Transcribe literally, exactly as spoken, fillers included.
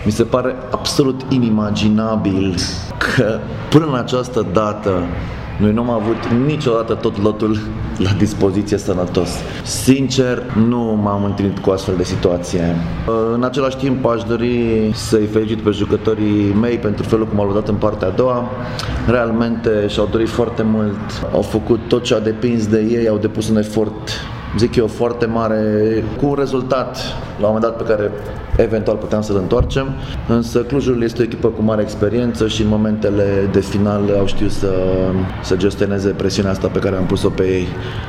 Mi se pare absolut inimaginabil că până în această dată noi nu am avut niciodată tot lotul la dispoziție sănătos. Sincer, nu m-am întâlnit cu astfel de situație. În același timp, aș dori să-i felicit pe jucătorii mei pentru felul cum au luptat în partea a doua. Realmente și-au dorit foarte mult, au făcut tot ce a depins de ei, au depus un efort, zic eu, foarte mare, cu un rezultat la un moment dat pe care eventual puteam să-l întoarcem, însă Clujul este o echipă cu mare experiență și în momentele de final au știut să, să gestioneze presiunea asta pe care am pus-o pe ei.